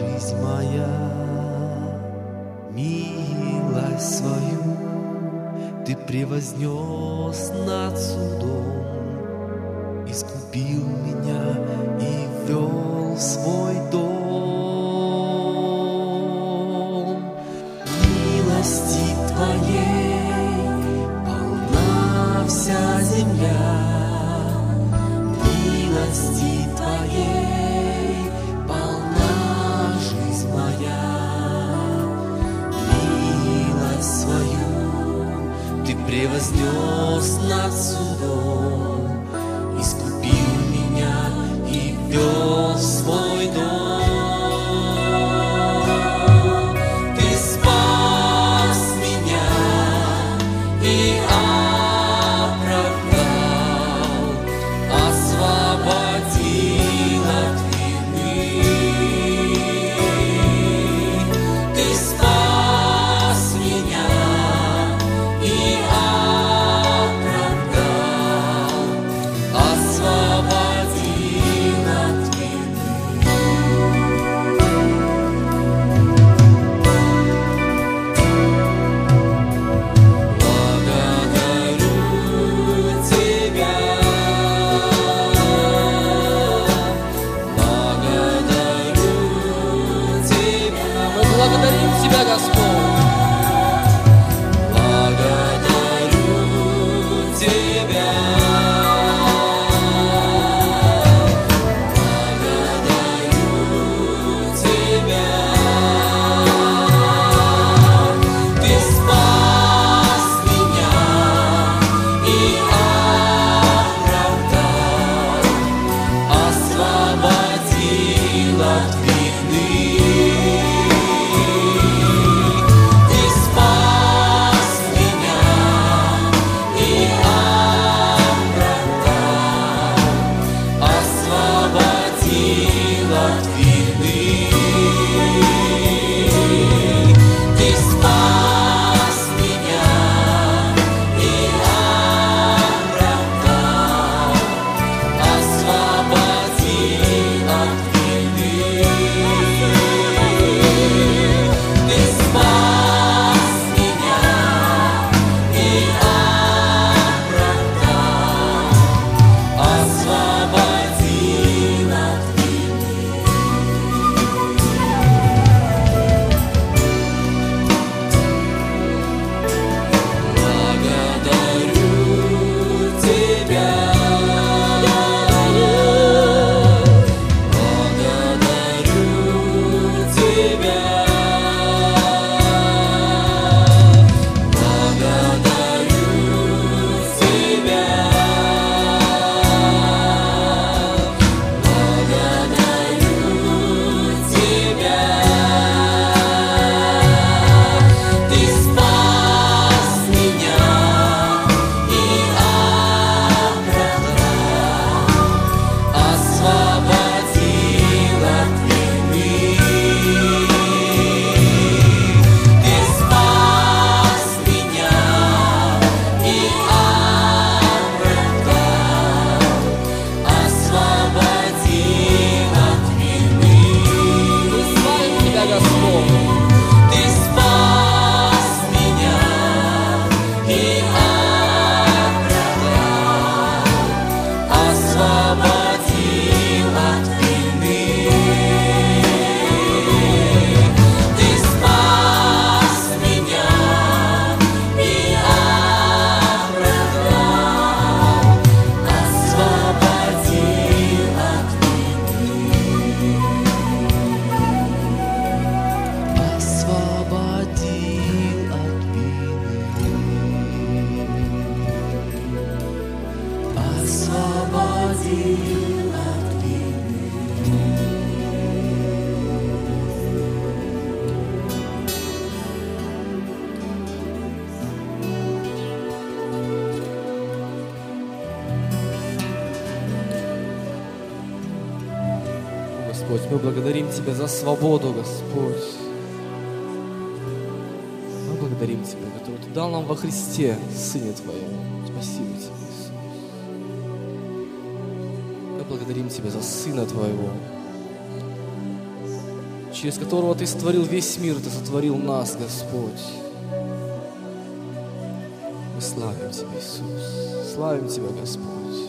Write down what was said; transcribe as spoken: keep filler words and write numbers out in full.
жизнь моя, милость свою Ты превознес над судом, искупил меня и ввел в свой дом. Милости Твоей полна вся земля, милости Твоей полна жизнь моя. Милость свою Ты превознес над судом, искупил меня и ввел в свой дом. Ты спас меня и оправдал, освободил от вины. Ты спас меня и оправдал, освободил от вины. Благодарю Тебя, благодарю Тебя. Мы благодарим Тебя, Господь. Благодарю Тебя. Ты спас меня и оправдал, освободил от вины. Ты спас меня и оправдал, освободил от вины. Ты спас меня и оправдал, освободил от вины. Ты спас меня и оправдал, освободил от вины. Благодарю Тебя, благодарю Тебя, благодарю Тебя, благодарю Тебя. Ты спас меня и оправдал, освободил от вины. Ты спас меня и оправдал, освободил от вины. Мы славим Тебя, Господь. Ты спас меня и оправдал, освободил от вины. Ты спас меня и оправдал, освободил от вины. Освободил от вины. Освободил от вины. Господь, мы благодарим Тебя за свободу, Господь. Мы благодарим Тебя, которую Ты дал нам во Христе, Сыне Твоем. Спасибо Тебе, Иисус. Мы благодарим Тебя за Сына Твоего, через которого Ты сотворил весь мир, Ты сотворил нас, Господь. Мы славим Тебя, Иисус. Славим Тебя, Господь.